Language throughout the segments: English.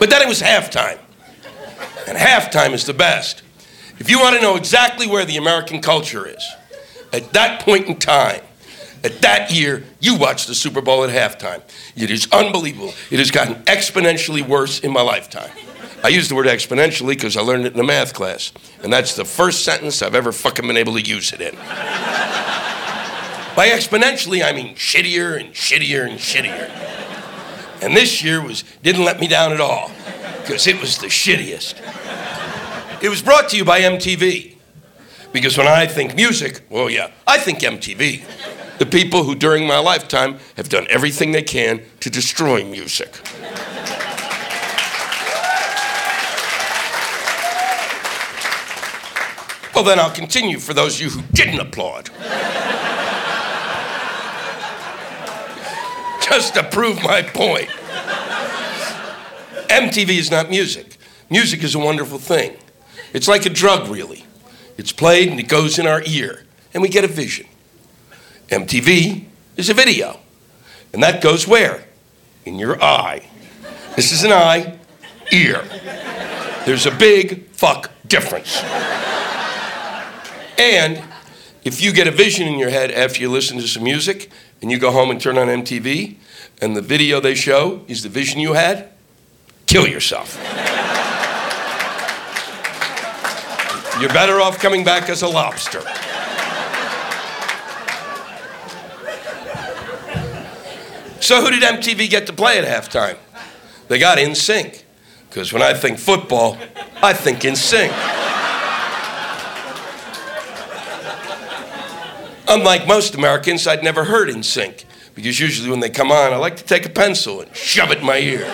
But then it was halftime. And halftime is the best. If you want to know exactly where the American culture is, at that point in time, at that year, you watch the Super Bowl at halftime. It is unbelievable. It has gotten exponentially worse in my lifetime. I use the word exponentially because I learned it in a math class. And that's the first sentence I've ever fucking been able to use it in. By exponentially, I mean shittier and shittier and shittier. And this year didn't let me down at all because it was the shittiest. It was brought to you by MTV. Because when I think music, well, yeah, I think MTV. The people who, during my lifetime, have done everything they can to destroy music. Well, then I'll continue for those of you who didn't applaud. Just to prove my point. MTV is not music. Music is a wonderful thing. It's like a drug, really. It's played and it goes in our ear, and we get a vision. MTV is a video, and that goes where? In your eye. This is an eye, ear. There's a big fuck difference. And if you get a vision in your head after you listen to some music, and you go home and turn on MTV, and the video they show is the vision you had, kill yourself. You're better off coming back as a lobster. So who did MTV get to play at halftime? They got NSYNC. Because when I think football, I think NSYNC. Unlike most Americans, I'd never heard NSYNC. Because usually when they come on, I like to take a pencil and shove it in my ear.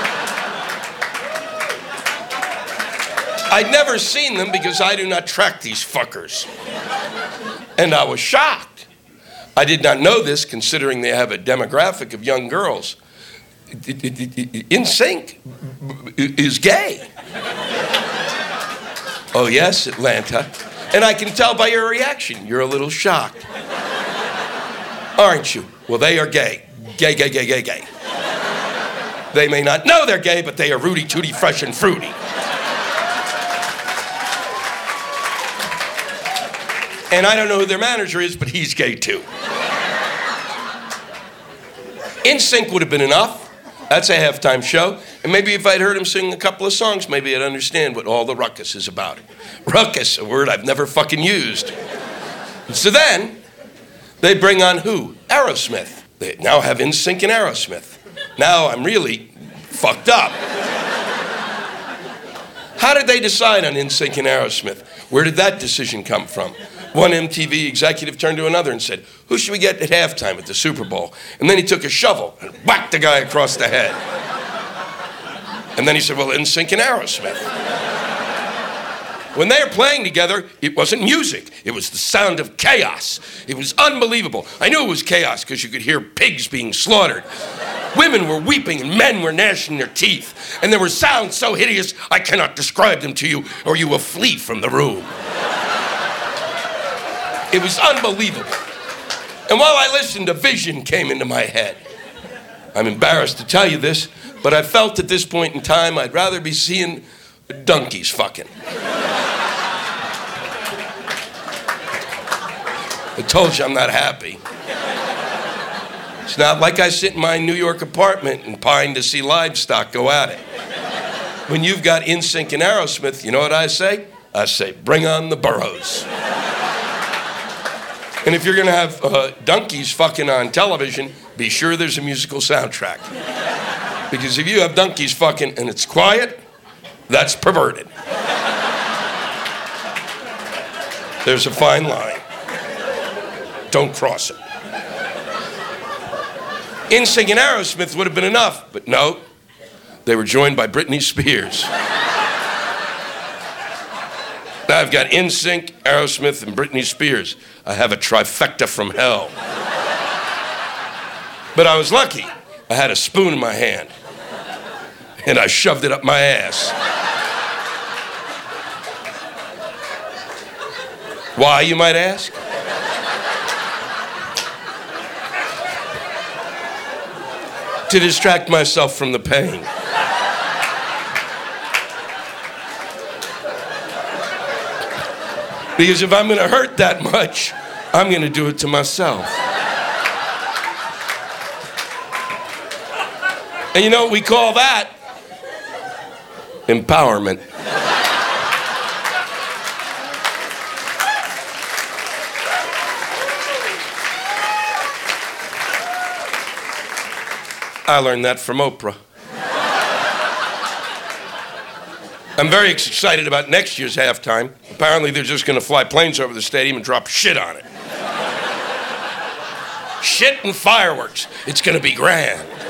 I'd never seen them because I do not track these fuckers. And I was shocked. I did not know this, considering they have a demographic of young girls. NSYNC is gay. Oh yes, Atlanta. And I can tell by your reaction, you're a little shocked. Aren't you? Well, they are gay. Gay, gay, gay, gay, gay. They may not know they're gay, but they are rooty, tooty, fresh, and fruity. And I don't know who their manager is, but he's gay too. NSYNC would have been enough. That's a halftime show. And maybe if I'd heard him sing a couple of songs, maybe I'd understand what all the ruckus is about. Ruckus, a word I've never fucking used. And so then, they bring on who? Aerosmith. They now have NSYNC and Aerosmith. Now I'm really fucked up. How did they decide on NSYNC and Aerosmith? Where did that decision come from? One MTV executive turned to another and said, who should we get at halftime at the Super Bowl? And then he took a shovel and whacked the guy across the head. And then he said, well, NSYNC and Aerosmith. When they were playing together, it wasn't music. It was the sound of chaos. It was unbelievable. I knew it was chaos because you could hear pigs being slaughtered. Women were weeping and men were gnashing their teeth. And there were sounds so hideous, I cannot describe them to you or you will flee from the room. It was unbelievable. And while I listened, a vision came into my head. I'm embarrassed to tell you this, but I felt at this point in time I'd rather be seeing donkeys fucking. I told you I'm not happy. It's not like I sit in my New York apartment and pine to see livestock go at it. When you've got NSYNC and Aerosmith, you know what I say? I say, bring on the burros. And if you're gonna have donkeys fucking on television, be sure there's a musical soundtrack. Because if you have donkeys fucking and it's quiet, that's perverted. There's a fine line. Don't cross it. NSYNC and Aerosmith would have been enough, but no, they were joined by Britney Spears. Now I've got NSYNC, Aerosmith, and Britney Spears. I have a trifecta from hell. But I was lucky. I had a spoon in my hand, and I shoved it up my ass. Why, you might ask? To distract myself from the pain. Because if I'm going to hurt that much, I'm going to do it to myself. And you know what we call that? Empowerment. I learned that from Oprah. I'm very excited about next year's halftime. Apparently they're just going to fly planes over the stadium and drop shit on it. Shit and fireworks. It's going to be grand.